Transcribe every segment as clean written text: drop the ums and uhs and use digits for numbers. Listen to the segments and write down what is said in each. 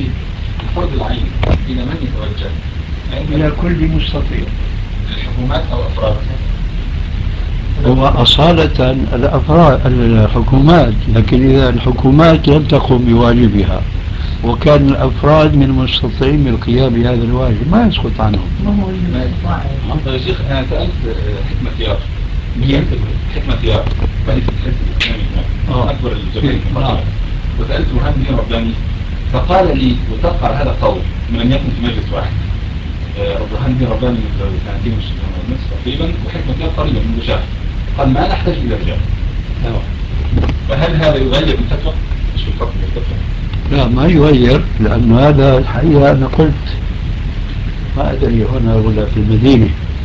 سيدي الفرض العين إلى من يتوجه؟ إلى كل مستطيع، الحكومات أو أفراد؟ هو أصالة الأفراد الحكومات، لكن إذا الحكومات لم تقم بواجبها وكان الأفراد من المستطيعين بالقيام بهذا الواجب ما يسقط عنهم. يا شيخ أنا سألت حكمة يار، حكمة يار رئيس الحزب الإسلامي هناك أكبر الجماهير في الفترة، وسألت برهان الدين رباني فقال لي وتذكر هذا القول من يكن في مجلس واحد. برهان الدين رباني من سنتين ونصف تقريبا، وحكمة يار قريبا من شهر، قال ما نحتاج إلى رجال. فهل هذا يغير الفتوى؟ مش الحكم الفتوى؟ لا ما يغير، لأن هذا الحقيقة أنا قلت ما أدري هنا ولا في المدينة،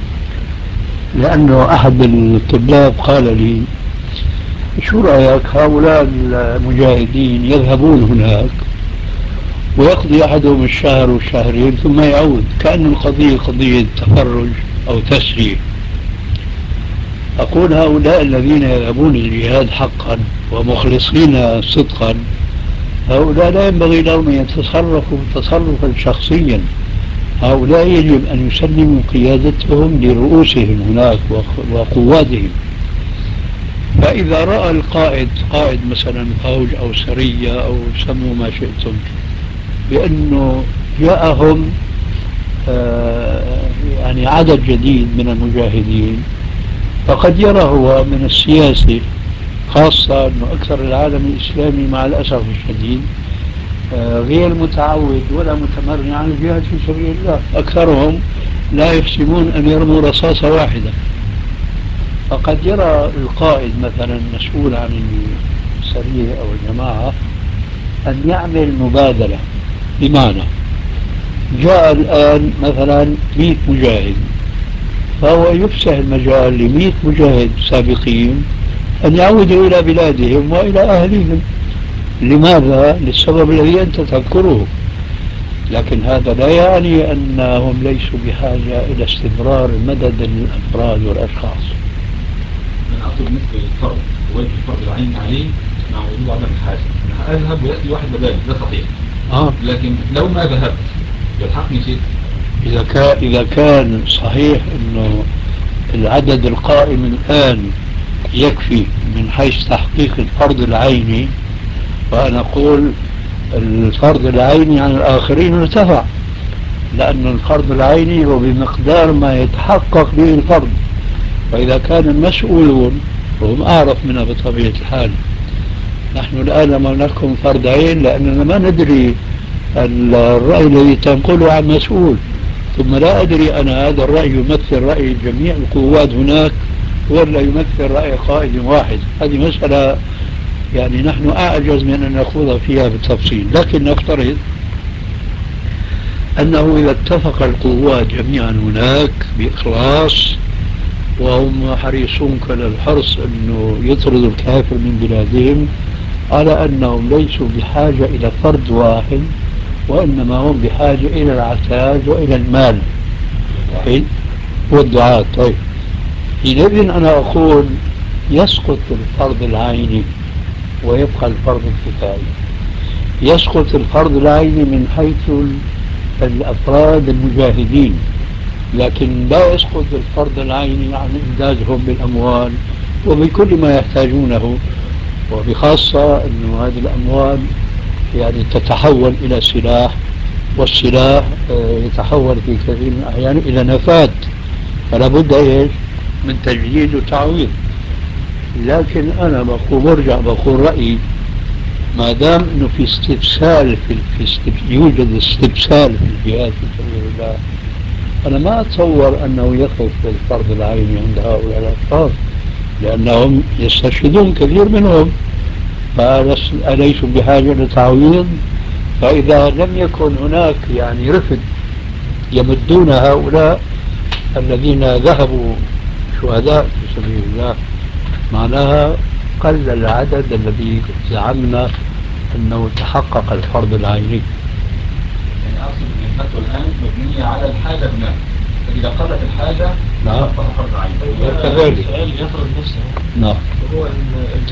لأنه أحد الطلاب قال لي شو رأيك هؤلاء المجاهدين يذهبون هناك ويقضي أحدهم الشهر والشهرين ثم يعود، كأن القضية قضية تفرج أو تسلية. أقول هؤلاء الذين يذهبون الجهاد حقا ومخلصين صدقا، هؤلاء لا ينبغي لهم أن يتصرفوا تصرفا شخصيا، هؤلاء يجب أن يسلموا قيادتهم لرؤوسهم هناك وقواتهم. فإذا رأى القائد، قائد مثلا فوج أو سرية أو سموا ما شئتم، بأنه جاءهم يعني عدد جديد من المجاهدين، فقد يرى هو من السياسة، خاصة أنه أكثر العالم الإسلامي مع الأسف الشديد غير متعود ولا متمرن على الجهاد في سبيل الله، أكثرهم لا يحسنون أن يرموا رصاصة واحدة. فقد يرى القائد مثلا مسؤول عن السرية أو الجماعة أن يعمل مبادلة، بمعنى جاء الآن مثلا 100 مجاهد، فهو يفسح المجال ل100 مجاهد سابقين أن يعودوا إلى بلادهم وإلى أهلهم. لماذا؟ للسبب الذي أنت تذكره، لكن هذا لا يعني أنهم ليسوا بحاجة إلى استمرار مدد الأفراد والأشخاص. أنا أقصد بالنسبة للفرض، وجه الفرض العين عليه مع وجود عدم الحاجة، أنا أذهب ويأتي واحد بدالي، ده صحيح. لكن لو ما ذهبت يلحقني شيء. إذا كان صحيح أنه العدد القائم الآن يكفي من حيث تحقيق الفرض العيني، فأنا أقول الفرض العيني عن الآخرين ارتفع، لأن الفرض العيني هو بمقدار ما يتحقق به الفرض، فإذا كان المسؤولون وهم أعرف منها بطبيعة الحال. نحن الآن لما نحكم فرض عين لأننا ما ندري الرأي الذي تنقله عن مسؤول، ثم لا أدري أنا هذا الرأي يمثل رأي جميع القوات هناك ولا يمثل رأي قائد واحد. هذه مسألة يعني نحن أعجز من أن نخوض فيها بالتفصيل، لكن نفترض أنه إذا اتفق القوات جميعا هناك بإخلاص وهم حريصون كل الحرص أنه يطردوا الكافر من بلادهم، على أنهم ليسوا بحاجة إلى فرد واحد، وإنما هم بحاجة إلى العتاد وإلى المال والدعاة. طيب حينئذ أنا أقول يسقط الفرض العيني ويبقى الفرض الكفائي. يسقط الفرض العيني من حيث الأفراد المجاهدين، لكن لا يسقط الفرض العيني عن إمدادهم بالأموال وبكل ما يحتاجونه، وبخاصة أن هذه الأموال يعني تتحول إلى سلاح، والسلاح يتحول في كثير من الأحيان إلى نفاذ، فلا بد إيش من تجديد وتعويض. لكن أنا بقول رأيي ما دام أنه في استبسال يوجد استبسال في الجهاد في سبيل الله، أنا ما أتصور أنه يقف الفرض العيني عند هؤلاء الأشخاص، لأنهم يستشهدون كثير منهم، فأليسوا بحاجة لتعويض؟ فإذا لم يكن هناك يعني رفد يمدون هؤلاء الذين ذهبوا شهداء في سبيل الله، معناها قل العدد الذي زعمنا أنه تحقق الفرض العيني. يعني أقصد أن الفتوى الآن مبنية على الحاجة بناء، فإذا قلت الحاجة أصبح فرض عين. وكذلك السؤال يفرض نفسه. نعم. وهو أن